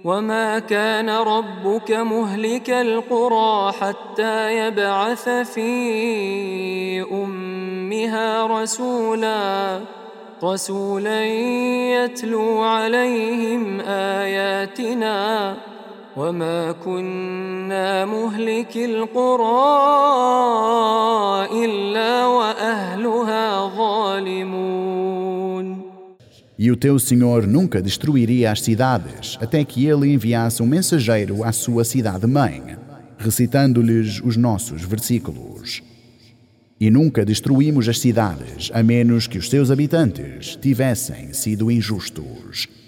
وما كان ربك مهلك القرى حتى يبعث في أمها رسولا يتلو عليهم آياتنا وما كنا مهلك القرى إلا وأهلها ظالمون. E o teu Senhor nunca destruiria as cidades, até que ele enviasse um mensageiro à sua cidade-mãe, recitando-lhes os nossos versículos. E nunca destruímos as cidades, a menos que os seus habitantes tivessem sido injustos.